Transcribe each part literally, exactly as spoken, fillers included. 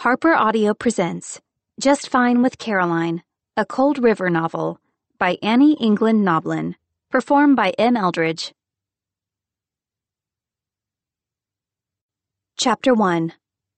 Harper Audio presents Just Fine with Caroline, a Cold River novel by Annie England Noblin, performed by M. Eldridge. Chapter one.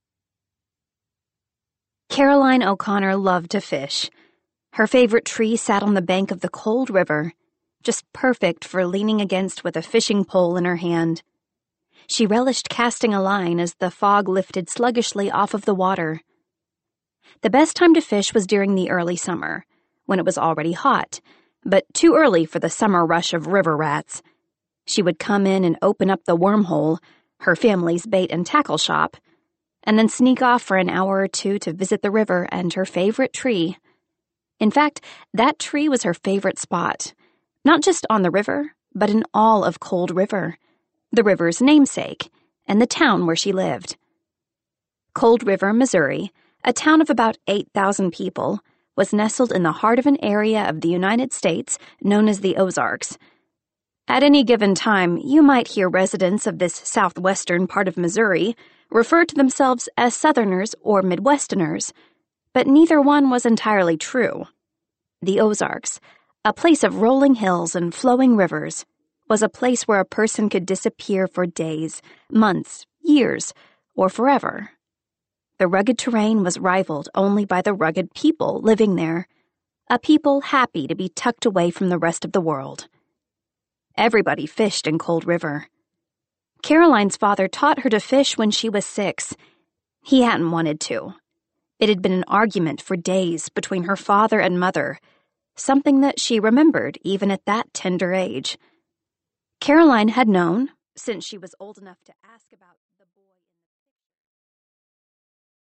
Caroline O'Connor loved to fish. Her favorite tree sat on the bank of the cold river, just perfect for leaning against with a fishing pole in her hand. She relished casting a line as the fog lifted sluggishly off of the water. The best time to fish was during the early summer, when it was already hot, but too early for the summer rush of river rats. She would come in and open up the wormhole, her family's bait and tackle shop, and then sneak off for an hour or two to visit the river and her favorite tree. In fact, that tree was her favorite spot, not just on the river, but in all of Cold River, the river's namesake, and the town where she lived. Cold River, Missouri, a town of about eight thousand people, was nestled in the heart of an area of the United States known as the Ozarks. At any given time, you might hear residents of this southwestern part of Missouri refer to themselves as Southerners or Midwesterners, but neither one was entirely true. The Ozarks, a place of rolling hills and flowing rivers, was a place where a person could disappear for days, months, years, or forever. The rugged terrain was rivaled only by the rugged people living there, a people happy to be tucked away from the rest of the world. Everybody fished in Cold River. Caroline's father taught her to fish when she was six. He hadn't wanted to. It had been an argument for days between her father and mother, something that she remembered even at that tender age. Caroline had known, since she was old enough to ask about